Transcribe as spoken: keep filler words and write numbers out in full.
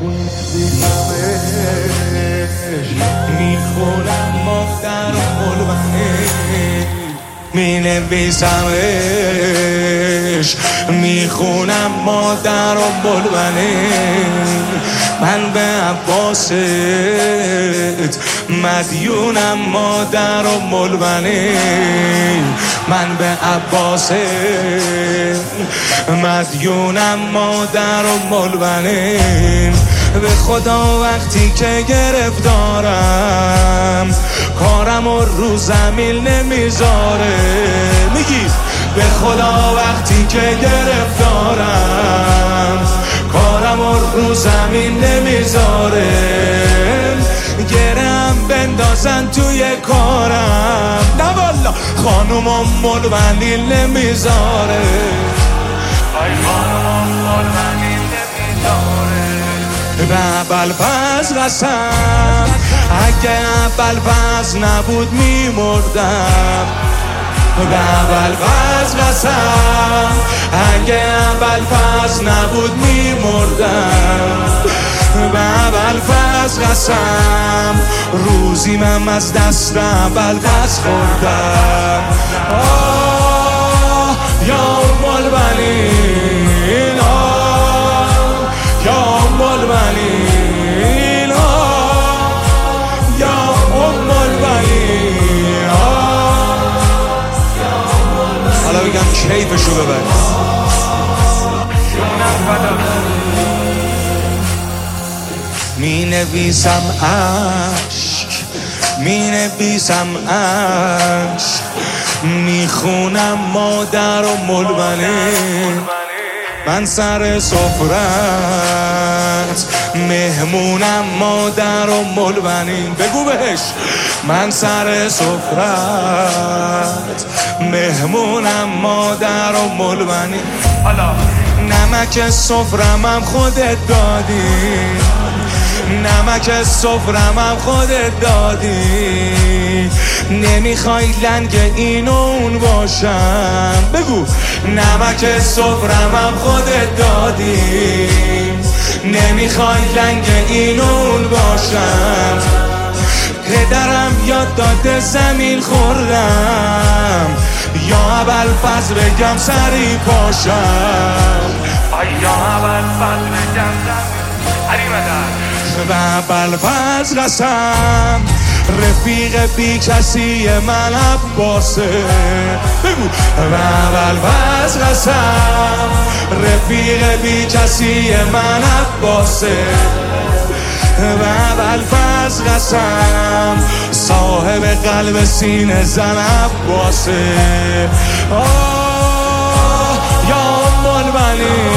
میخونم مادر و قلبش مینویسمش میخونم مادر و بلبنش من به عباست مدیونم مادر و بلبنش من به عباست مدیونم مادر و بلبنش به خدا وقتی که گرفتارم کارم و رو زمین نمیذاره میگی به خدا وقتی که گرفتارم کارم و رو زمین نمیذاره گرم بندازن توی کارم نه والا خانومم ملبنی نمیذاره ای خانومم ملبنی نمیذاره به ابوالفضل قسم اگه ابوالفضل نبود میمردم به ابوالفضل قسم اگه ابوالفضل نبود میمردم به ابوالفضل قسم روزی من از دست ابوالفضل خوردم آه یا ملبنین آه یا ملبنین آه یا ملبنین آه حالا بگم کیفشو ببر می نویسم عشق می نویسم عشق می خونم مادر و ملبنه من سر سفرت مهمونم مادر و ملبنین بگو بهش من سر سفرت مهمونم مادر و ملبنین نمک سفرمم خودت دادی نمک سفرمم خودت دادی نمیخوای لنگ این و اون باشم بگو نمک سفرمم خودت دادی نمیخوای لنگ این و اون باشم پدرم یاد داده زمین خوردم یا ابوالفضل بگم سری پاشم یا ابوالفضل بگم سری به ابوالفضل قسم رفیق بی کسی من عباسه بگو به ابوالفضل قسم رفیق بی کسی من عباسه به ابوالفضل قسم صاحب قلب سینه زن عباسه آه یا ملبنین